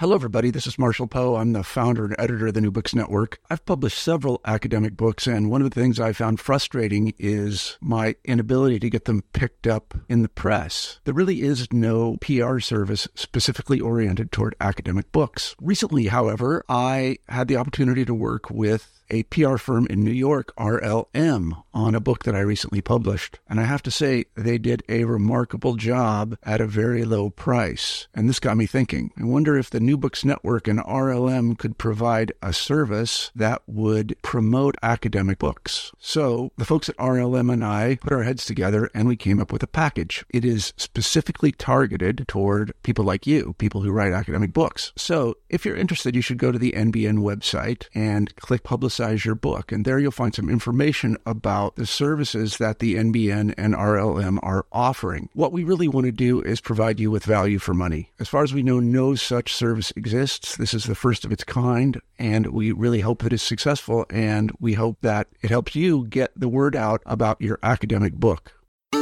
Hello, everybody. This is Marshall Poe. I'm the founder and editor of the New Books Network. I've published several academic books, and one of the things I found frustrating is my inability to get them picked up in the press. There really is no PR service specifically oriented toward academic books. Recently, however, I had the opportunity to work with a PR firm in New York, RLM, on a book that I recently published. And I have to say, they did a remarkable job at a very low price. And this got me thinking. I wonder if the New Books Network and RLM could provide a service that would promote academic books. So the folks at RLM and I put our heads together and we came up with a package. It is specifically targeted toward people like you, people who write academic books. So if you're interested, you should go to the NBN website and click Publicize Your Book. And there you'll find some information about the services that the NBN and RLM are offering. What we really want to do is provide you with value for money. As far as we know, no such service exists. This is the first of its kind, and we really hope that it's successful, and we hope that it helps you get the word out about your academic book.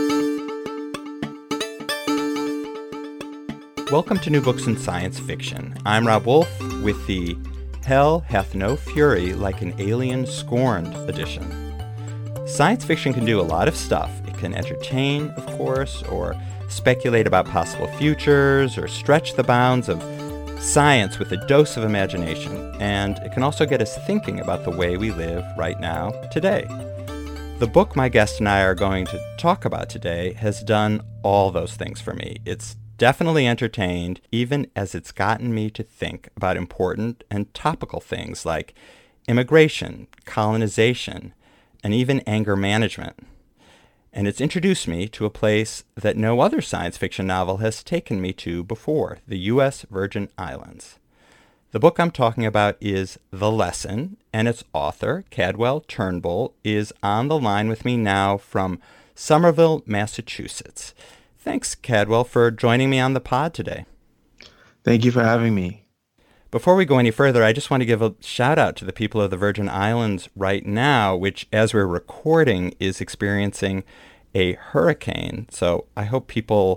Welcome to New Books in Science Fiction. I'm Rob Wolf with the Hell Hath No Fury Like an Alien Scorned edition. Science fiction can do a lot of stuff. It can entertain, of course, or speculate about possible futures, or stretch the bounds of science with a dose of imagination. And it can also get us thinking about the way we live right now, today. The book my guest and I are going to talk about today has done all those things for me. It's definitely entertained, even as it's gotten me to think about important and topical things like immigration, colonization, and even anger management. And it's introduced me to a place that no other science fiction novel has taken me to before, the U.S. Virgin Islands. The book I'm talking about is The Lesson, and its author, Cadwell Turnbull, is on the line with me now from Somerville, Massachusetts. Thanks, Cadwell, for joining me on the pod today. Thank you for having me. Before we go any further, I just want to give a shout out to the people of the Virgin Islands right now, which, as we're recording, is experiencing a hurricane. So I hope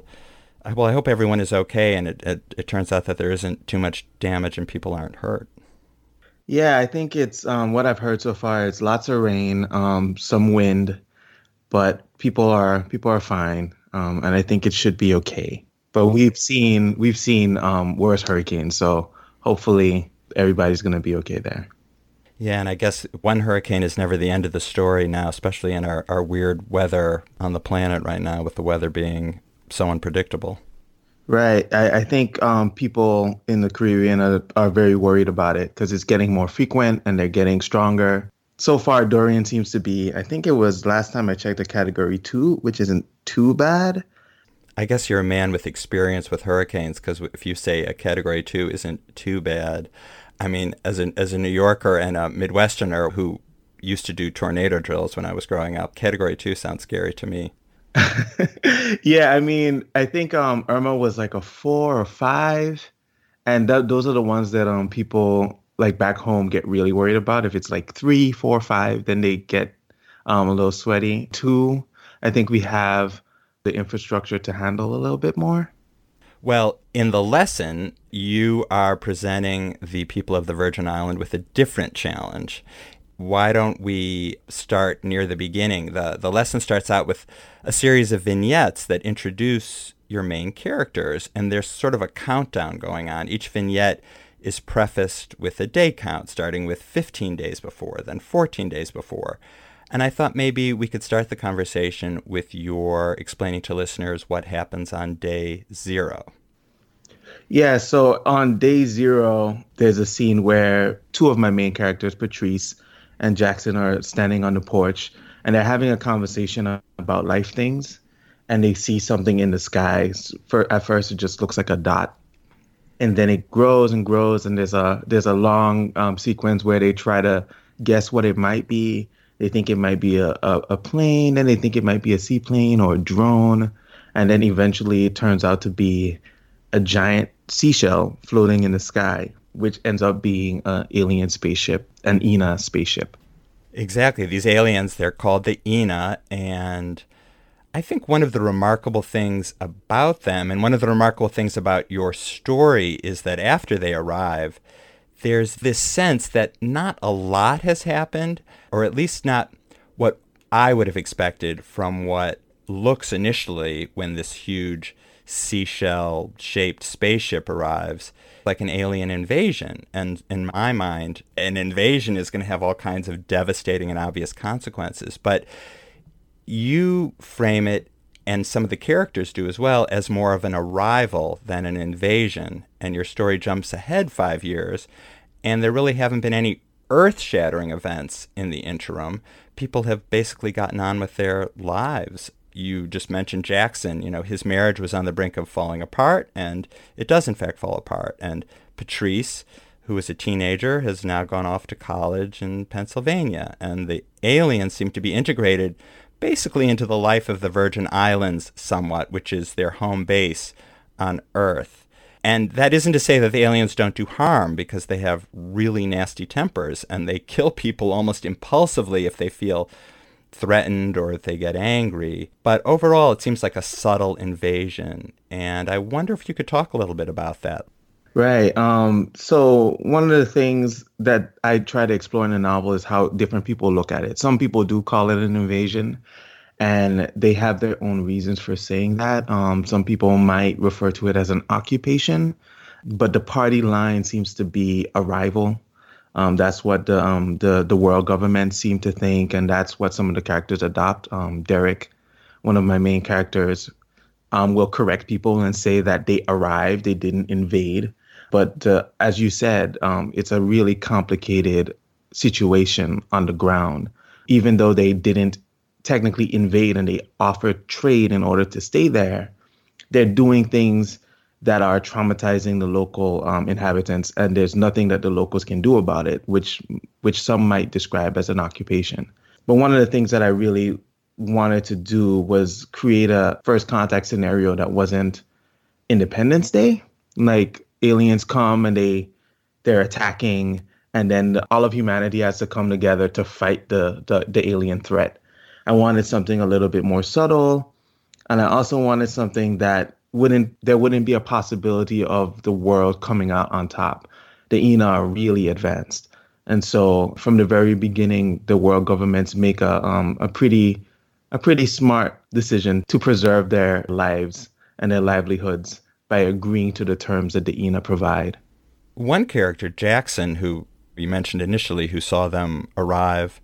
I hope everyone is okay, and it turns out that there isn't too much damage and people aren't hurt. Yeah, I think it's what I've heard so far. It's lots of rain, some wind, but people are fine. And I think it should be okay. But we've seen worse hurricanes, so hopefully everybody's going to be okay there. Yeah, and I guess one hurricane is never the end of the story now, especially in our weird weather on the planet right now, with the weather being so unpredictable. Right. I think people in the Caribbean are very worried about it because it's getting more frequent and they're getting stronger. So far, Dorian seems to be, I think it was last time I checked, a Category 2, which isn't too bad. I guess you're a man with experience with hurricanes, because if you say a Category 2 isn't too bad, I mean, as a New Yorker and a Midwesterner who used to do tornado drills when I was growing up, Category 2 sounds scary to me. Yeah, I mean, I think Irma was like a 4 or 5, and those are the ones that people like back home get really worried about. If it's like 3, 4, 5, then they get a little sweaty. 2, I think we have the infrastructure to handle a little bit more. Well, in The Lesson, you are presenting the people of the Virgin Island with a different challenge. Why don't we start near the beginning? The lesson starts out with a series of vignettes that introduce your main characters, and there's sort of a countdown going on. Each vignette is prefaced with a day count, starting with 15 days before, then 14 days before. And I thought maybe we could start the conversation with your explaining to listeners what happens on day 0. Yeah, so on day 0, there's a scene where 2 of my main characters, Patrice and Jackson, are standing on the porch, and they're having a conversation about life things, and they see something in the sky. At first, it just looks like a dot. And then it grows and grows, and there's a long sequence where they try to guess what it might be. They think it might be a plane, then they think it might be a seaplane or a drone, and then eventually it turns out to be a giant seashell floating in the sky, which ends up being an alien spaceship, an ENA spaceship. Exactly. These aliens, they're called the ENA, and I think one of the remarkable things about them, and one of the remarkable things about your story, is that after they arrive, there's this sense that not a lot has happened, or at least not what I would have expected from what looks initially when this huge seashell-shaped spaceship arrives, like an alien invasion. And in my mind, an invasion is going to have all kinds of devastating and obvious consequences. But you frame it, and some of the characters do as well, as more of an arrival than an invasion. And your story jumps ahead 5 years, and there really haven't been any earth-shattering events in the interim. People have basically gotten on with their lives. You just mentioned Jackson. His marriage was on the brink of falling apart, and it does in fact fall apart. And Patrice, who was a teenager, has now gone off to college in Pennsylvania. And the aliens seem to be integrated basically into the life of the Virgin Islands somewhat, which is their home base on Earth. And that isn't to say that the aliens don't do harm, because they have really nasty tempers, and they kill people almost impulsively if they feel threatened or if they get angry. But overall, it seems like a subtle invasion. And I wonder if you could talk a little bit about that. Right. So one of the things that I try to explore in the novel is how different people look at it. Some people do call it an invasion, and they have their own reasons for saying that. Some people might refer to it as an occupation, but the party line seems to be arrival. That's what the world government seem to think, and that's what some of the characters adopt. Derek, one of my main characters, will correct people and say that they arrived, they didn't invade. But as you said, it's a really complicated situation on the ground. Even though they didn't technically invade and they offered trade in order to stay there, they're doing things that are traumatizing the local inhabitants, and there's nothing that the locals can do about it, which some might describe as an occupation. But one of the things that I really wanted to do was create a first contact scenario that wasn't Independence Day. Like, aliens come and they're attacking, and then all of humanity has to come together to fight the alien threat. I wanted something a little bit more subtle, and I also wanted something that there wouldn't be a possibility of the world coming out on top. The Ina are really advanced. And so from the very beginning, the world governments make a pretty smart decision to preserve their lives and their livelihoods by agreeing to the terms that the Ina provide. One character, Jackson, who you mentioned initially, who saw them arrive,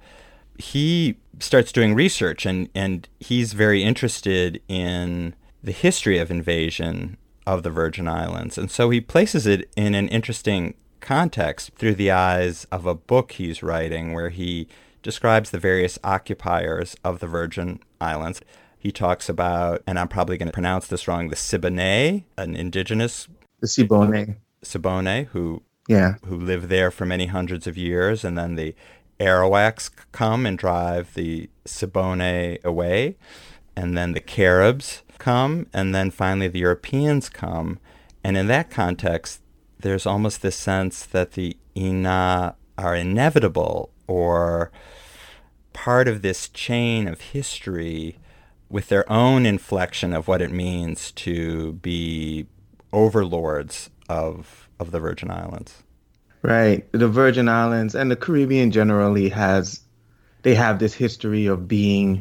he starts doing research, and he's very interested in the history of invasion of the Virgin Islands. And so he places it in an interesting context through the eyes of a book he's writing, where he describes the various occupiers of the Virgin Islands. He talks about, and I'm probably going to pronounce this wrong, the Siboney, an indigenous... The Siboney. Siboney, who live there for many hundreds of years, and then the Arawaks come and drive the Siboney away, and then the Caribs come, and then finally the Europeans come. And in that context, there's almost this sense that the Ina are inevitable, or part of this chain of history with their own inflection of what it means to be overlords of the Virgin Islands. Right. The Virgin Islands and the Caribbean generally have this history of being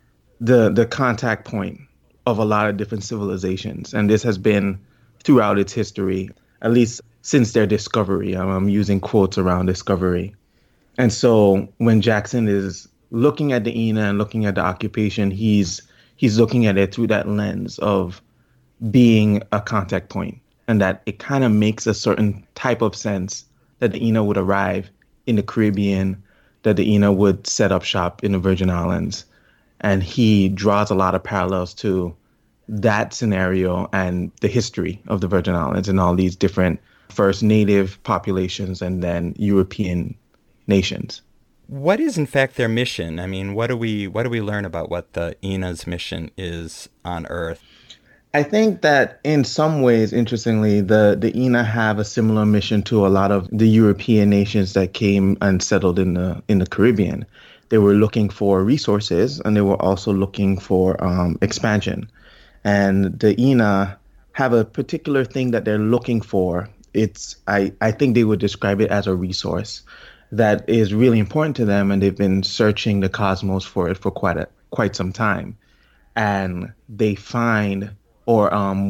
the contact point of a lot of different civilizations. And this has been throughout its history, at least since their discovery. I'm using quotes around discovery. And so when Jackson is looking at the Ina and looking at the occupation, he's looking at it through that lens of being a contact point, and that it kind of makes a certain type of sense that the Ina would arrive in the Caribbean, that the Ina would set up shop in the Virgin Islands. And he draws a lot of parallels to that scenario and the history of the Virgin Islands and all these different first native populations and then European nations. What is in fact their mission? I mean, what do we learn about what the Ina's mission is on Earth? I think that in some ways, interestingly, the Ina have a similar mission to a lot of the European nations that came and settled in the Caribbean. They were looking for resources, and they were also looking for expansion. And the Ina have a particular thing that they're looking for. I think they would describe it as a resource that is really important to them, and they've been searching the cosmos for it for quite some time. And they find, or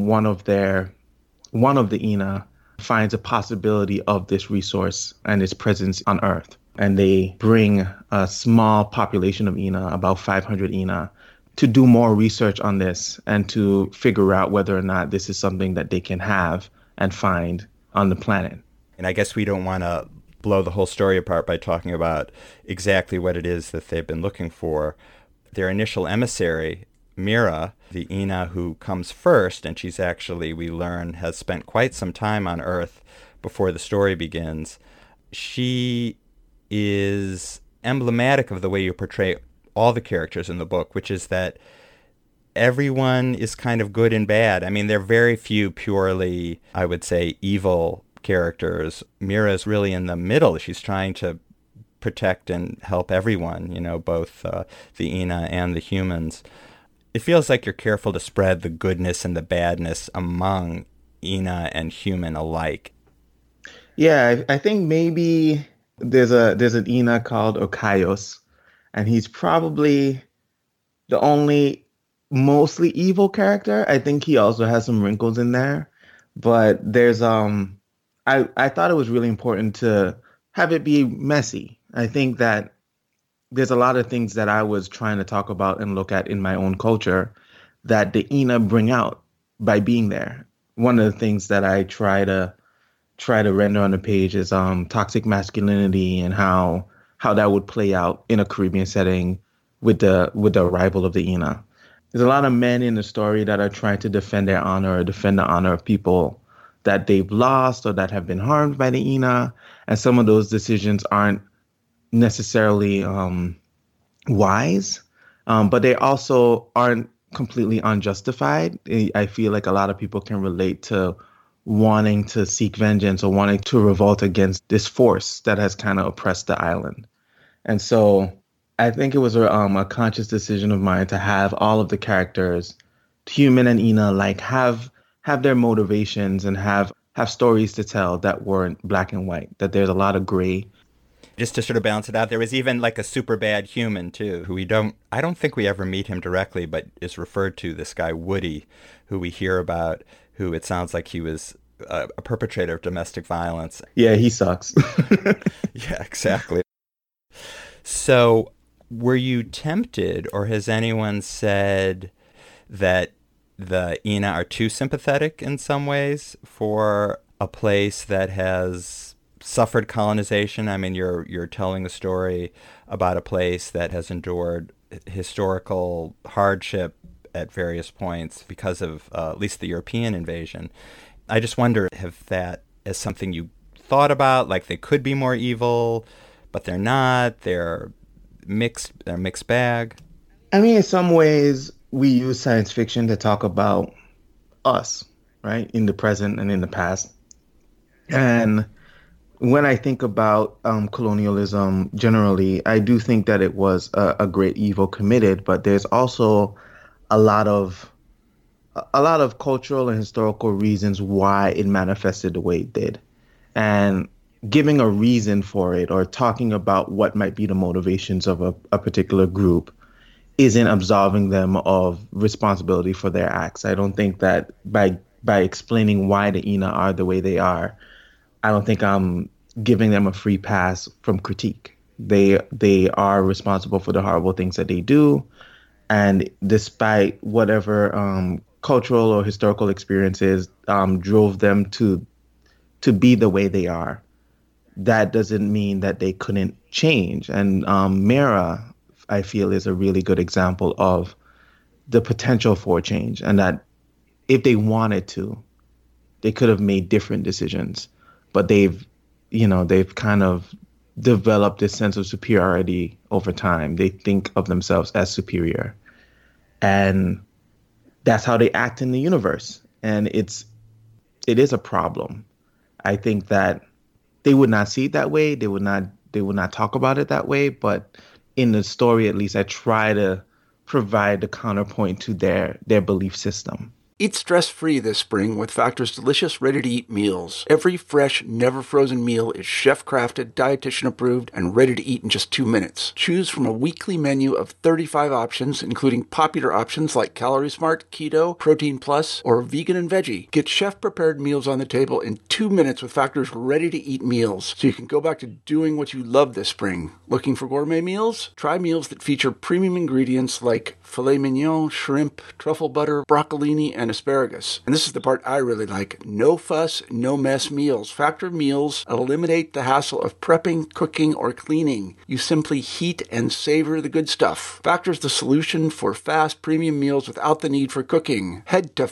one of the Ina finds a possibility of this resource and its presence on Earth. And they bring a small population of Ina, about 500 Ina, to do more research on this and to figure out whether or not this is something that they can have and find on the planet. And I guess we don't want to blow the whole story apart by talking about exactly what it is that they've been looking for. Their initial emissary, Mira, the Ina who comes first, and she's actually, we learn, has spent quite some time on Earth before the story begins. She is emblematic of the way you portray all the characters in the book, which is that everyone is kind of good and bad. I mean, there are very few purely, I would say, evil characters. Mira is really in the middle. She's trying to protect and help everyone, both the Ina and the humans. It feels like you're careful to spread the goodness and the badness among Ina and human alike. Yeah, I think maybe there's an Ina called Okaios, and he's probably the only mostly evil character. I think he also has some wrinkles in there, but there's I thought it was really important to have it be messy. I think that there's a lot of things that I was trying to talk about and look at in my own culture that the Ina bring out by being there. One of the things that I try to render on the page is toxic masculinity and how that would play out in a Caribbean setting with the arrival of the Ina. There's a lot of men in the story that are trying to defend their honor or defend the honor of people that they've lost or that have been harmed by the Ina. And some of those decisions aren't necessarily wise, but they also aren't completely unjustified. I feel like a lot of people can relate to wanting to seek vengeance or wanting to revolt against this force that has kind of oppressed the island. And so I think it was a conscious decision of mine to have all of the characters, human and Ina, like have their motivations and have stories to tell that weren't black and white, that there's a lot of gray. Just to sort of balance it out, there was even like a super bad human too, who I don't think we ever meet him directly, but is referred to, this guy Woody, who we hear about, who it sounds like he was a perpetrator of domestic violence. Yeah, he sucks. Yeah, exactly. So were you tempted, or has anyone said that the Ina are too sympathetic in some ways for a place that has suffered colonization? I mean, you're telling a story about a place that has endured historical hardship at various points because of at least the European invasion. I just wonder if that is something you thought about, like they could be more evil, but they're not. They're mixed bag. I mean, in some ways, we use science fiction to talk about us, right, in the present and in the past. And when I think about colonialism generally, I do think that it was a great evil committed, but there's also a lot of cultural and historical reasons why it manifested the way it did. And giving a reason for it or talking about what might be the motivations of a particular group isn't absolving them of responsibility for their acts. I don't think that by explaining why the Ina are the way they are, I don't think I'm giving them a free pass from critique. They are responsible for the horrible things that they do. And despite whatever cultural or historical experiences drove them to be the way they are, that doesn't mean that they couldn't change. And Mira, I feel, is a really good example of the potential for change, and that if they wanted to, they could have made different decisions. But they've kind of developed this sense of superiority over time. They think of themselves as superior. And that's how they act in the universe. And it is a problem. I think that they would not see it that way. They would not talk about it that way, but in the story, at least, I try to provide the counterpoint to their belief system. Eat stress-free this spring with Factor's delicious, ready-to-eat meals. Every fresh, never-frozen meal is chef-crafted, dietitian-approved, and ready to eat in just 2 minutes. Choose from a weekly menu of 35 options, including popular options like Calorie Smart, Keto, Protein Plus, or Vegan and Veggie. Get chef-prepared meals on the table in 2 minutes with Factor's ready-to-eat meals, so you can go back to doing what you love this spring. Looking for gourmet meals? Try meals that feature premium ingredients like filet mignon, shrimp, truffle butter, broccolini, and asparagus. And this is the part I really like. No fuss, no mess meals. Factor meals eliminate the hassle of prepping, cooking, or cleaning. You simply heat and savor the good stuff. Factor's the solution for fast premium meals without the need for cooking. Head to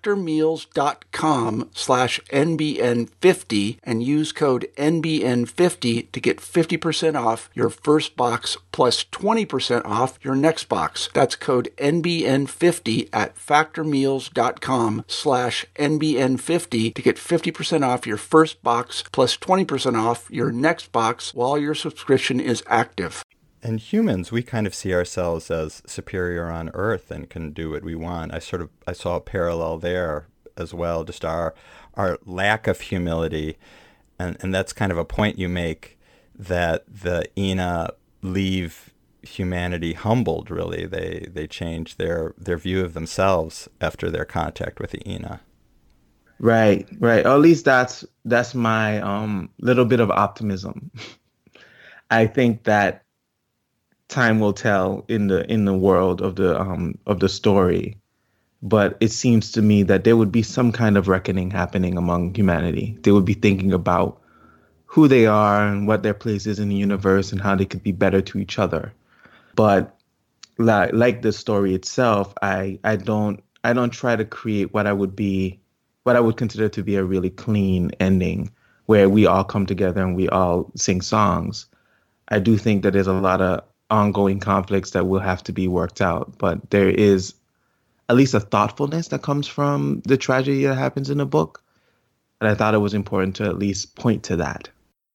factormeals.com/NBN50 and use code NBN50 to get 50% off your first box plus 20% off your next box. That's code NBN50 at factormeals.com/NBN50 to get 50% off your first box plus 20% off your next box while your subscription is active. And humans, we kind of see ourselves as superior on Earth and can do what we want. I saw a parallel there as well, just our lack of humility. And that's kind of a point you make, that the Ina leave humanity humbled, really. They change their view of themselves after their contact with the Ina. Right. Or at least that's my little bit of optimism. I think that time will tell in the world of the story, but it seems to me that there would be some kind of reckoning happening among humanity. They would be thinking about who they are and what their place is in the universe and how they could be better to each other. But like the story itself, I don't try to create what I would consider to be a really clean ending where we all come together and we all sing songs. I do think that there's a lot of ongoing conflicts that will have to be worked out, but there is at least a thoughtfulness that comes from the tragedy that happens in the book. And I thought it was important to at least point to that.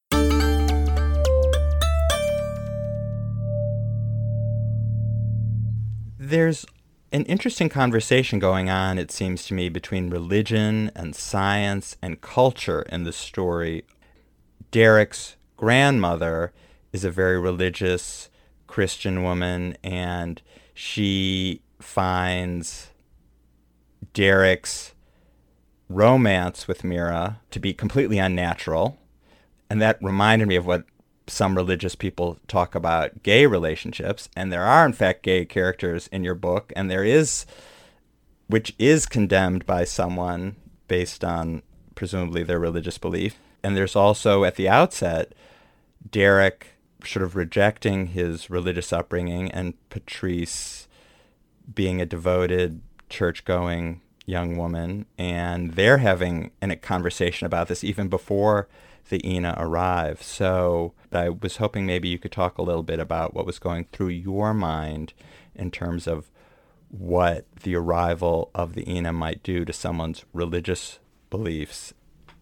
There's an interesting conversation going on, it seems to me, between religion and science and culture in the story. Derek's grandmother is a very religious Christian woman, and she finds Derek's romance with Mira to be completely unnatural. And that reminded me of what some religious people talk about gay relationships. And there are, in fact, gay characters in your book, and there is, which is condemned by someone based on presumably their religious belief. And there's also, at the outset, Derek sort of rejecting his religious upbringing and Patrice being a devoted, church-going young woman. And they're having a conversation about this even before the Ina arrive. So I was hoping maybe you could talk a little bit about what was going through your mind in terms of what the arrival of the Ina might do to someone's religious beliefs.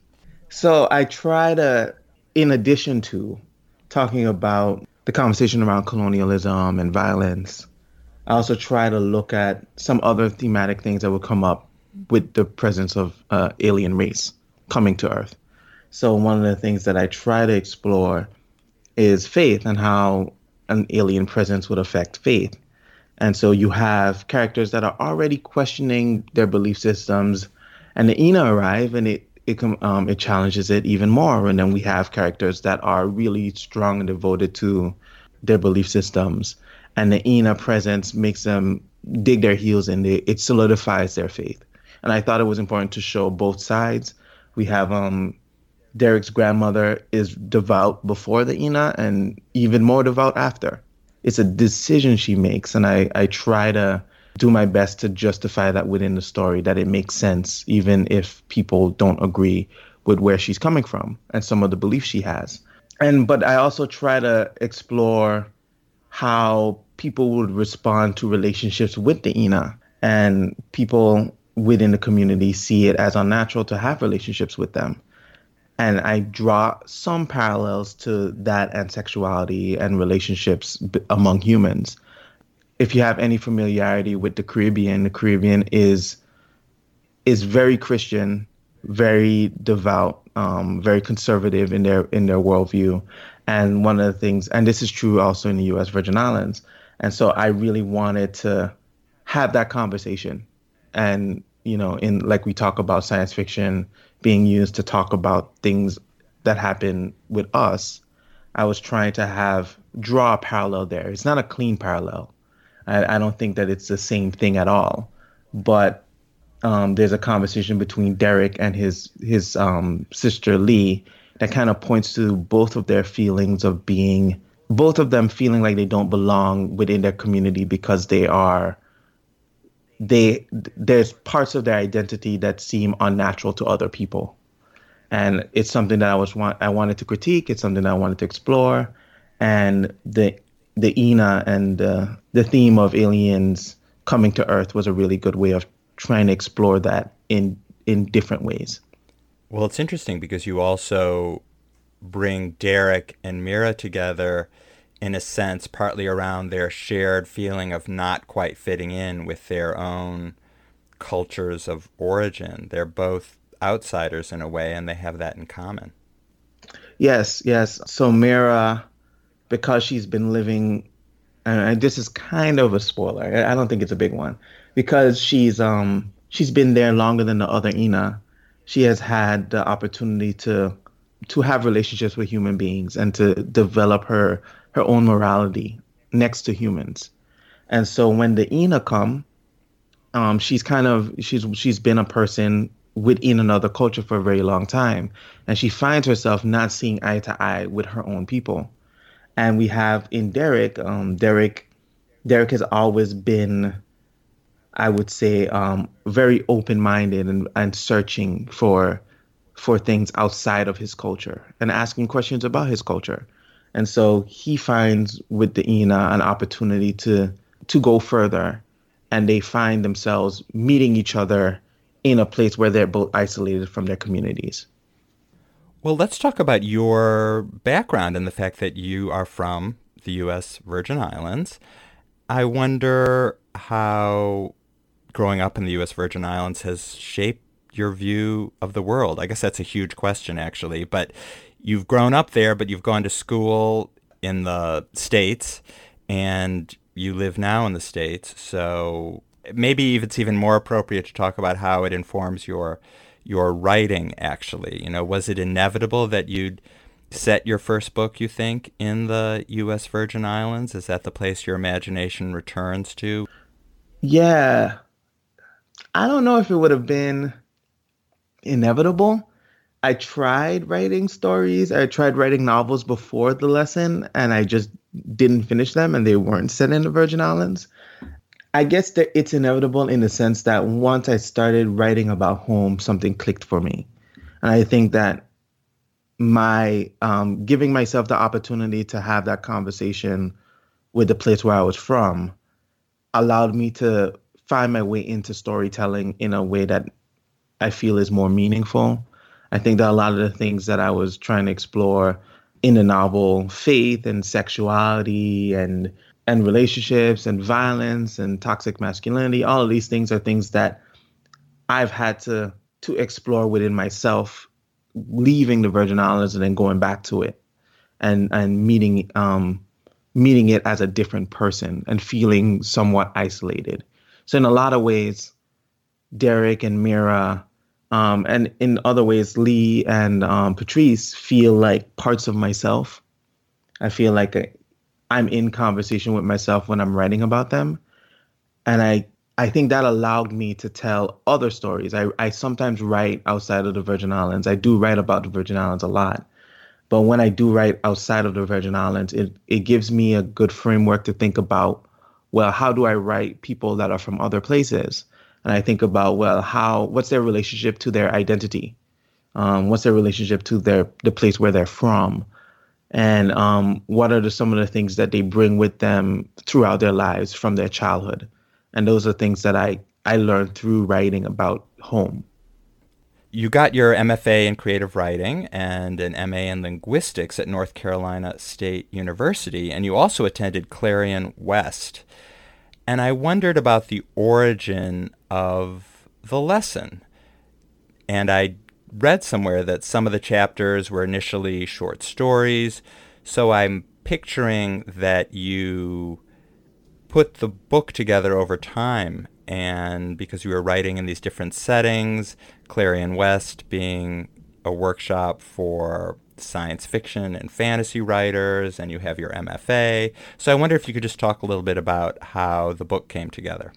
So I try to, in addition to talking about the conversation around colonialism and violence, I also try to look at some other thematic things that would come up with the presence of alien race coming to Earth. So one of the things that I try to explore is faith and how an alien presence would affect faith. And so you have characters that are already questioning their belief systems, and the Ina arrive, and it challenges it even more. And then we have characters that are really strong and devoted to their belief systems, and the Ina presence makes them dig their heels in. It solidifies their faith. And I thought it was important to show both sides. We have Derek's grandmother is devout before the Ina and even more devout after. It's a decision she makes, and I try to do my best to justify that within the story, that it makes sense, even if people don't agree with where she's coming from and some of the beliefs she has. But I also try to explore how people would respond to relationships with the Ina, and people within the community see it as unnatural to have relationships with them. And I draw some parallels to that and sexuality and relationships among humans. If you have any familiarity with the Caribbean is very Christian, very devout, very conservative in their worldview. And one of the things, and this is true also in the U.S. Virgin Islands. And so I really wanted to have that conversation. And, in like we talk about science fiction being used to talk about things that happen with us, I was trying to draw a parallel there. It's not a clean parallel. I don't think that it's the same thing at all. But there's a conversation between Derek and his sister Lee that kind of points to both of their feelings of both of them feeling like they don't belong within their community because there's parts of their identity that seem unnatural to other people. And it's something that I wanted to critique. It's something that I wanted to explore. And the Ina and the theme of aliens coming to Earth was a really good way of trying to explore that in different ways. Well, it's interesting because you also bring Derek and Mira together in a sense, partly around their shared feeling of not quite fitting in with their own cultures of origin. They're both outsiders in a way, and they have that in common. Yes. So Mira, because she's been living, and this is kind of a spoiler, I don't think it's a big one, because she's been there longer than the other Ina. She has had the opportunity to have relationships with human beings and to develop her own morality next to humans. And so when the Ina come, she's been a person within another culture for a very long time, and she finds herself not seeing eye to eye with her own people. And we have in Derek, Derek has always been, I would say, very open-minded and searching for things outside of his culture and asking questions about his culture. And so he finds with the Ina an opportunity to go further, and they find themselves meeting each other in a place where they're both isolated from their communities. Well, let's talk about your background and the fact that you are from the U.S. Virgin Islands. I wonder how growing up in the U.S. Virgin Islands has shaped your view of the world. I guess that's a huge question, actually, but you've grown up there, but you've gone to school in the States, and you live now in the States. So maybe it's even more appropriate to talk about how it informs your writing, actually. Was it inevitable that you'd set your first book, you think, in the U.S. Virgin Islands? Is that the place your imagination returns to? Yeah. I don't know if it would have been inevitable. I tried writing stories. I tried writing novels before the lesson, and I just didn't finish them, and they weren't set in the Virgin Islands. I guess that it's inevitable in the sense that once I started writing about home, something clicked for me. And I think that my giving myself the opportunity to have that conversation with the place where I was from allowed me to find my way into storytelling in a way that I feel is more meaningful. I think that a lot of the things that I was trying to explore in the novel, faith and sexuality and relationships and violence and toxic masculinity, all of these things are things that I've had to explore within myself, leaving the Virgin Islands and then going back to it and meeting it as a different person and feeling somewhat isolated. So in a lot of ways, Derek and Mira, and in other ways, Lee and Patrice feel like parts of myself. I feel like I'm in conversation with myself when I'm writing about them. And I think that allowed me to tell other stories. I sometimes write outside of the Virgin Islands. I do write about the Virgin Islands a lot. But when I do write outside of the Virgin Islands, it gives me a good framework to think about, well, how do I write people that are from other places? And I think about, well, what's their relationship to their identity? What's their relationship to the place where they're from? And what are some of the things that they bring with them throughout their lives from their childhood? And those are things that I learned through writing about home. You got your MFA in creative writing and an MA in linguistics at North Carolina State University, and you also attended Clarion West. And I wondered about the origin of the lesson. And I read somewhere that some of the chapters were initially short stories, so I'm picturing that you put the book together over time, and because you were writing in these different settings, Clarion West being a workshop for science fiction and fantasy writers, and you have your MFA. So I wonder if you could just talk a little bit about how the book came together.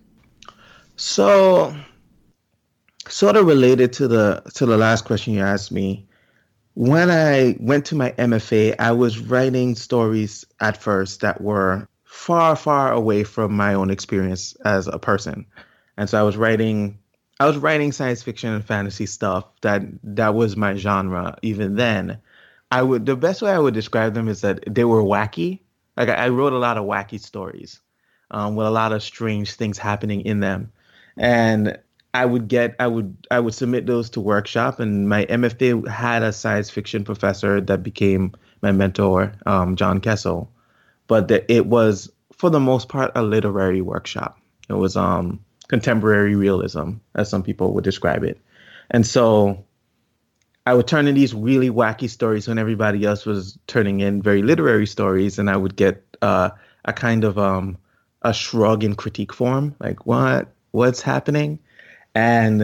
So, sort of related to the last question you asked me, when I went to my MFA, I was writing stories at first that were far, far away from my own experience as a person. And so I was writing science fiction and fantasy stuff that was my genre even then. The best way I would describe them is that they were wacky. Like I wrote a lot of wacky stories with a lot of strange things happening in them. And I would submit those to workshop, and my MFA had a science fiction professor that became my mentor, John Kessel. But it was, for the most part, a literary workshop. It was contemporary realism, as some people would describe it. And so I would turn in these really wacky stories when everybody else was turning in very literary stories, and I would get a kind of a shrug and critique form, like, what's happening? And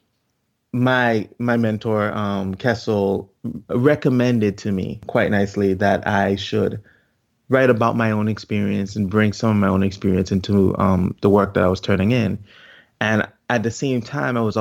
my mentor, Kessel, recommended to me quite nicely that I should write about my own experience and bring some of my own experience into the work that I was turning in. And at the same time, I was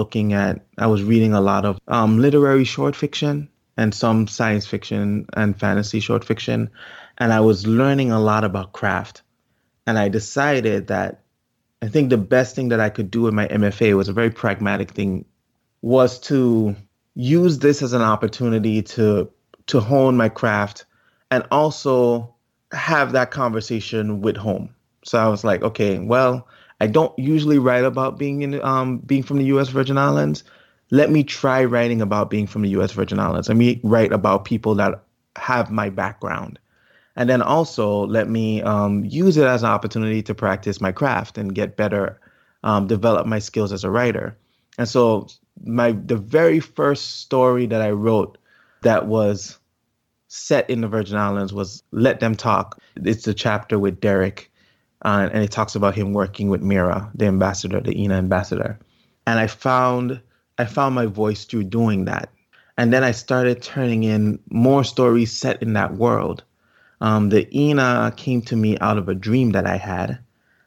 reading a lot of literary short fiction and some science fiction and fantasy short fiction. And I was learning a lot about craft. And I decided that I think the best thing that I could do with my MFA was a very pragmatic thing, was to use this as an opportunity to hone my craft and also have that conversation with home. So I was like, okay, well, I don't usually write about being from the U.S. Virgin Islands. Let me try writing about being from the U.S. Virgin Islands. Let me write about people that have my background. And then also let me use it as an opportunity to practice my craft and get better, develop my skills as a writer. And so the very first story that I wrote that was set in the Virgin Islands was Let Them Talk. It's a chapter with Derek, and it talks about him working with Mira, the ambassador, the INA ambassador. And I found my voice through doing that. And then I started turning in more stories set in that world. The INA came to me out of a dream that I had,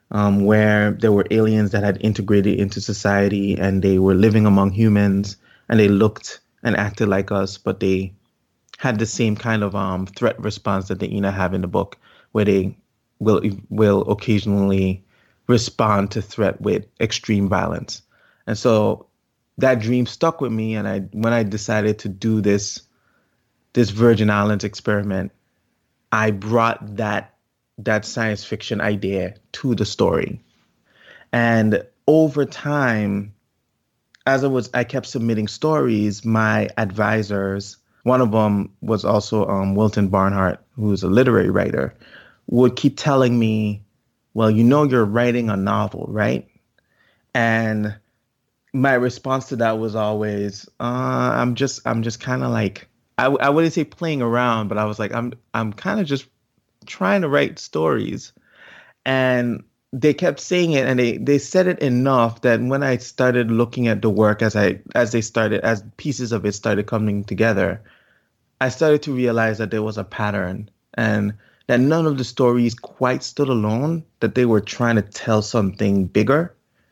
where there were aliens that had integrated into society, and they were living among humans, and they looked and acted like us, but they had the same kind of threat response that the INA have in the book, where they will occasionally respond to threat with extreme violence. And so that dream stuck with me, and when I decided to do this Virgin Islands experiment, I brought that science fiction idea to the story. And over time, as I kept submitting stories, my advisors, one of them was also Wilton Barnhart, who's a literary writer, would keep telling me, well, you're writing a novel, right? And my response to that was always, I'm just kind of like, I wouldn't say playing around, but I was like, I'm kind of just trying to write stories. And they kept saying it, and they said it enough that when I started looking at the work as pieces of it started coming together, I started to realize that there was a pattern, and that none of the stories quite stood alone, that they were trying to tell something bigger.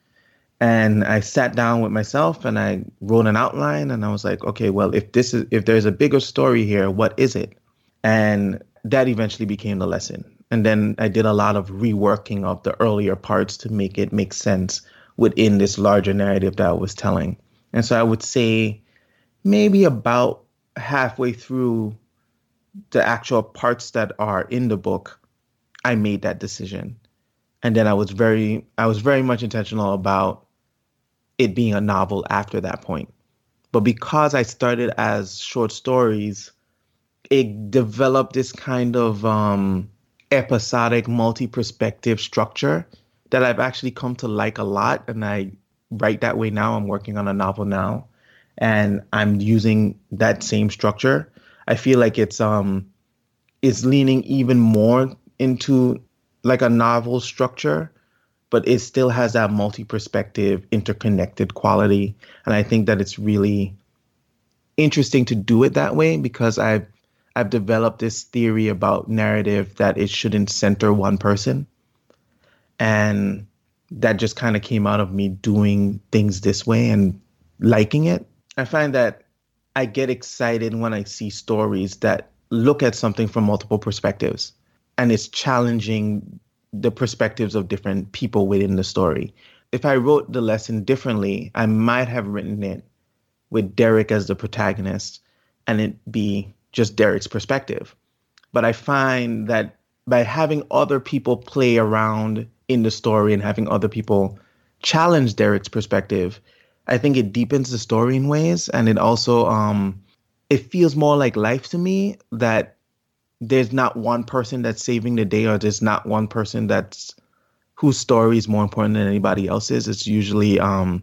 And I sat down with myself and I wrote an outline, and I was like, okay, well, if there's a bigger story here, what is it? And that eventually became the lesson. And then I did a lot of reworking of the earlier parts to make it make sense within this larger narrative that I was telling. And so I would say maybe about halfway through the actual parts that are in the book, I made that decision. And then I was very much intentional about it being a novel after that point. But because I started as short stories, it developed this kind of episodic, multi-perspective structure that I've actually come to like a lot. And I write that way now. I'm working on a novel now, and I'm using that same structure. I feel like it's leaning even more into like a novel structure, but it still has that multi-perspective, interconnected quality. And I think that it's really interesting to do it that way because I've developed this theory about narrative that it shouldn't center one person. And that just kind of came out of me doing things this way and liking it. I find that I get excited when I see stories that look at something from multiple perspectives, and it's challenging the perspectives of different people within the story. If I wrote the lesson differently, I might have written it with Derek as the protagonist and it be just Derek's perspective. But I find that by having other people play around in the story and having other people challenge Derek's perspective, I think it deepens the story in ways. And it also, it feels more like life to me, that there's not one person that's saving the day, or there's not one person whose story is more important than anybody else's. It's usually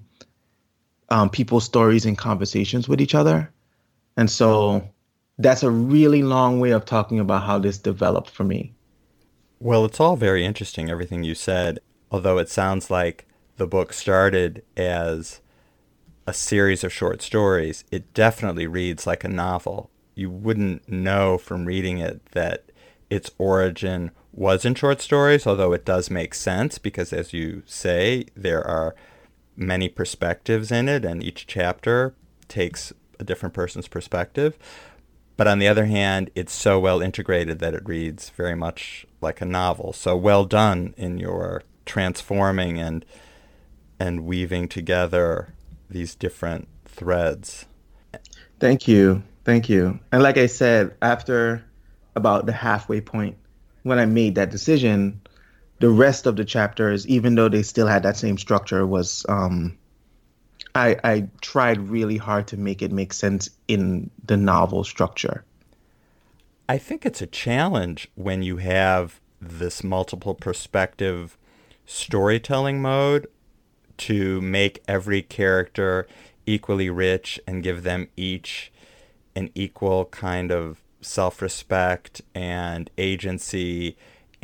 people's stories and conversations with each other. And so that's a really long way of talking about how this developed for me. Well, it's all very interesting, everything you said, although it sounds like the book started as a series of short stories. It definitely reads like a novel. You wouldn't know from reading it that its origin was in short stories, although it does make sense because, as you say, there are many perspectives in it, and each chapter takes a different person's perspective. But on the other hand, it's so well integrated that it reads very much like a novel. So well done in your transforming and weaving together these different threads. Thank you. Thank you. And like I said, after about the halfway point, when I made that decision, the rest of the chapters, even though they still had that same structure, was I tried really hard to make it make sense in the novel structure. I think it's a challenge when you have this multiple perspective storytelling mode to make every character equally rich and give them each an equal kind of self-respect and agency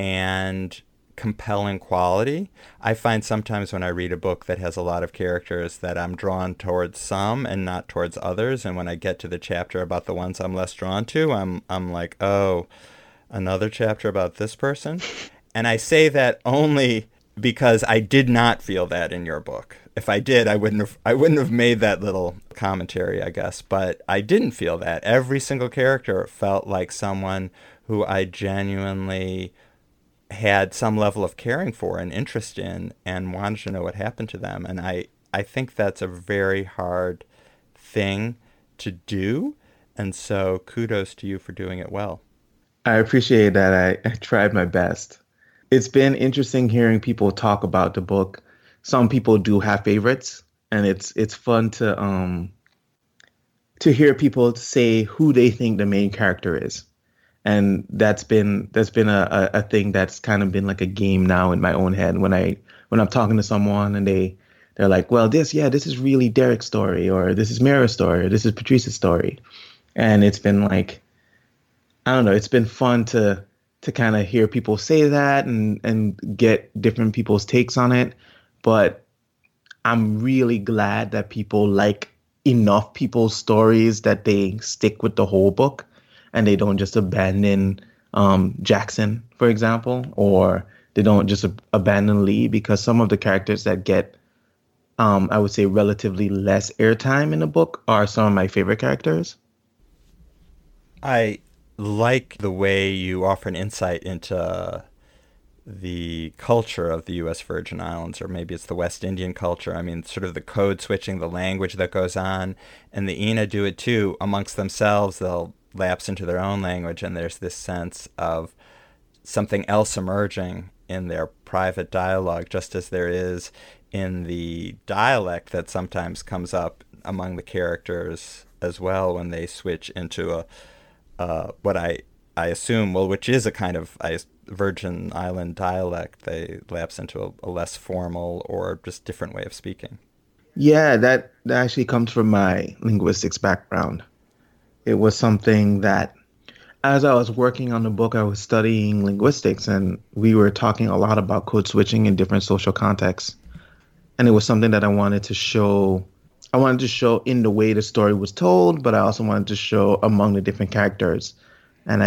and compelling quality. I find sometimes when I read a book that has a lot of characters that I'm drawn towards some and not towards others, and when I get to the chapter about the ones I'm less drawn to, I'm like, oh, another chapter about this person? And I say that only because I did not feel that in your book. If I did, I wouldn't have made that little commentary, I guess. But I didn't feel that. Every single character felt like someone who I genuinely had some level of caring for and interest in and wanted to know what happened to them. And I think that's a very hard thing to do. And so kudos to you for doing it well. I appreciate that. I tried my best. It's been interesting hearing people talk about the book. Some people do have favorites, and it's fun to hear people say who they think the main character is. And that's been a thing that's kind of been like a game now in my own head when I'm talking to someone and they're like, well, this is really Derek's story, or this is Mira's story, or this is Patrice's story. And it's been like, I don't know, it's been fun to kind of hear people say that and get different people's takes on it. But I'm really glad that people like enough people's stories that they stick with the whole book and they don't just abandon Jackson, for example, or they don't just abandon Lee, because some of the characters that get, I would say, relatively less airtime in the book are some of my favorite characters. I like the way you offer an insight into the culture of the U.S. Virgin Islands, or maybe it's the West Indian culture. I mean, sort of the code switching, the language that goes on, and the Ina do it too. Amongst themselves, they'll lapse into their own language, and there's this sense of something else emerging in their private dialogue, just as there is in the dialect that sometimes comes up among the characters as well when they switch into what I assume, well, which is a kind of Virgin Island dialect. They lapse into a less formal or just different way of speaking. Yeah, that actually comes from my linguistics background. It was something that, as I was working on the book, I was studying linguistics, and we were talking a lot about code switching in different social contexts. And it was something that I wanted to show. I wanted to show in the way the story was told, but I also wanted to show among the different characters. And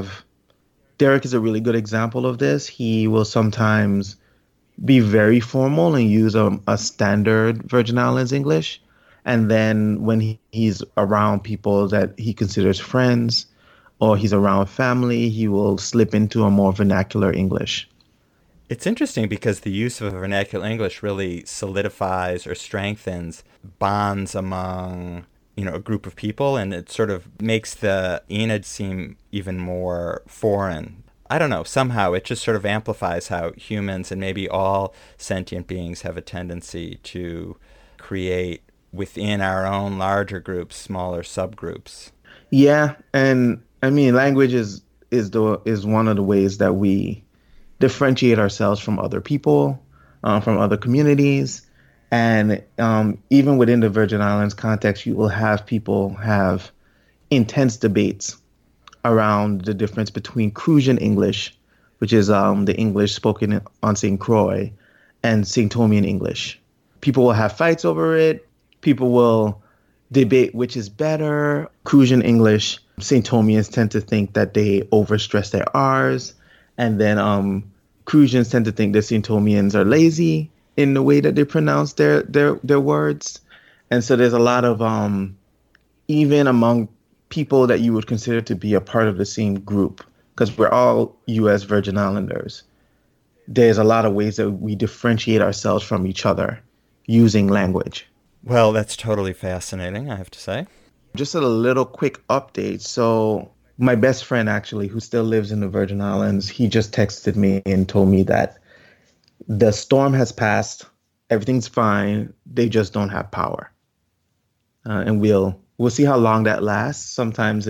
Derek is a really good example of this. He will sometimes be very formal and use a standard Virgin Islands English. And then when he's around people that he considers friends or he's around family, he will slip into a more vernacular English. It's interesting because the use of vernacular English really solidifies or strengthens bonds among, a group of people, and it sort of makes the Enid seem even more foreign. I don't know, somehow it just sort of amplifies how humans and maybe all sentient beings have a tendency to create within our own larger groups, smaller subgroups. Yeah, and I mean, language is one of the ways that we differentiate ourselves from other people, from other communities. And even within the Virgin Islands context, you will have people have intense debates around the difference between Crucian English, which is the English spoken on St. Croix, and St. Thomian English. People will have fights over it. People will debate which is better. Crucian English, St. Thomians tend to think that they overstress their R's. And then Crucians tend to think that St. Thomians are lazy in the way that they pronounce their words. And so there's a lot of, even among people that you would consider to be a part of the same group, because we're all U.S. Virgin Islanders, there's a lot of ways that we differentiate ourselves from each other using language. Well, that's totally fascinating, I have to say. Just a little quick update. So my best friend, actually, who still lives in the Virgin Islands, he just texted me and told me that the storm has passed. Everything's fine. They just don't have power. And we'll see how long that lasts. Sometimes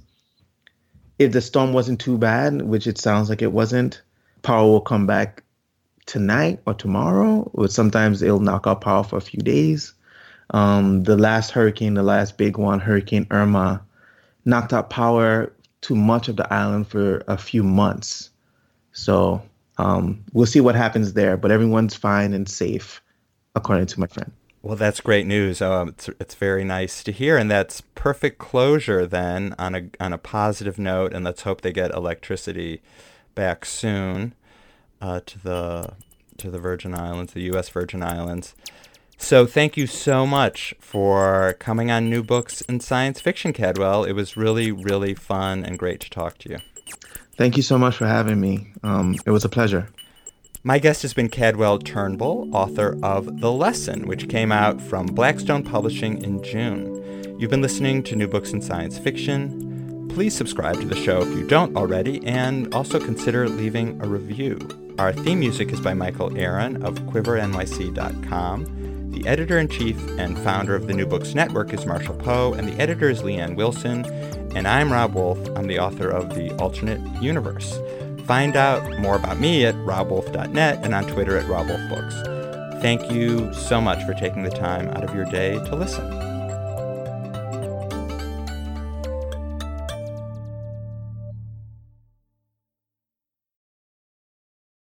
if the storm wasn't too bad, which it sounds like it wasn't, power will come back tonight or tomorrow. Or sometimes it'll knock out power for a few days. The last big one, Hurricane Irma, knocked out power to much of the island for a few months. So we'll see what happens there, but everyone's fine and safe, according to my friend. Well, that's great news. It's very nice to hear, and that's perfect closure then on a positive note. And let's hope they get electricity back soon to the Virgin Islands, the U.S. Virgin Islands. So thank you so much for coming on New Books in Science Fiction, Cadwell. It was really, really fun and great to talk to you. Thank you so much for having me. It was a pleasure. My guest has been Cadwell Turnbull, author of The Lesson, which came out from Blackstone Publishing in June. You've been listening to New Books in Science Fiction. Please subscribe to the show if you don't already, and also consider leaving a review. Our theme music is by Michael Aaron of QuiverNYC.com. The editor-in-chief and founder of the New Books Network is Marshall Poe, and the editor is Leanne Wilson. And I'm Rob Wolf. I'm the author of The Alternate Universe. Find out more about me at robwolf.net and on Twitter at robwolfbooks. Thank you so much for taking the time out of your day to listen.